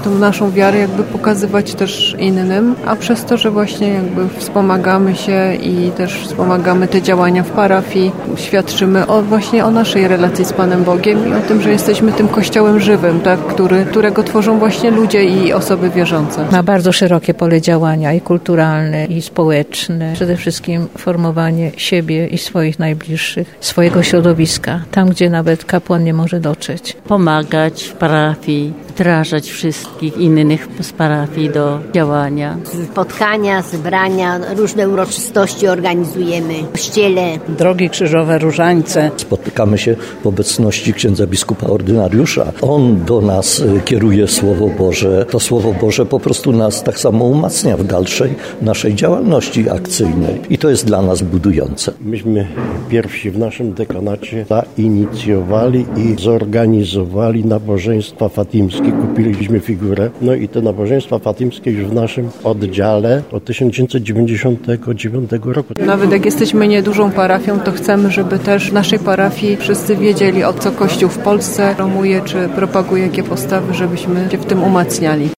tą naszą wiarę jakby pokazywać też innym, a przez to, że właśnie jakby wspomagamy się i też wspomagamy te działania w parafii, świadczymy właśnie o naszej relacji z Panem Bogiem i o tym, że jesteśmy tym kościołem żywym, tak, którego tworzą właśnie ludzie i osoby wierzące. Ma bardzo szerokie pole działania i kulturalne, i społeczne. Przede wszystkim formowanie siebie i swoich najbliższych, swojego środowiska, tam gdzie nawet kapłan nie może dotrzeć. Pomagać w parafii, wdrażać wszystkich innych z parafii do działania. Spotkania, zebrania, różne uroczystości organizujemy w kościele. Drogi krzyżowe, różańce. Spotykamy się w obecności księdza biskupa ordynariusza. On do nas kieruje Słowo Boże. To Słowo Boże po prostu nas tak samo umacnia w dalszej naszej działalności akcyjnej. I to jest dla nas budujące. Myśmy pierwsi w naszym dekanacie zainicjowali i zorganizowali nabożeństwa fatimskie. Kupiliśmy figurę. No i te nabożeństwa fatimskie już w naszym oddziale od 1999 roku. Nawet jak jesteśmy niedużą parafią, to chcemy, żeby też w naszej parafii wszyscy wiedzieli, o co Kościół w Polsce promuje czy propaguje, jakie postawy, żebyśmy się w tym umacniali.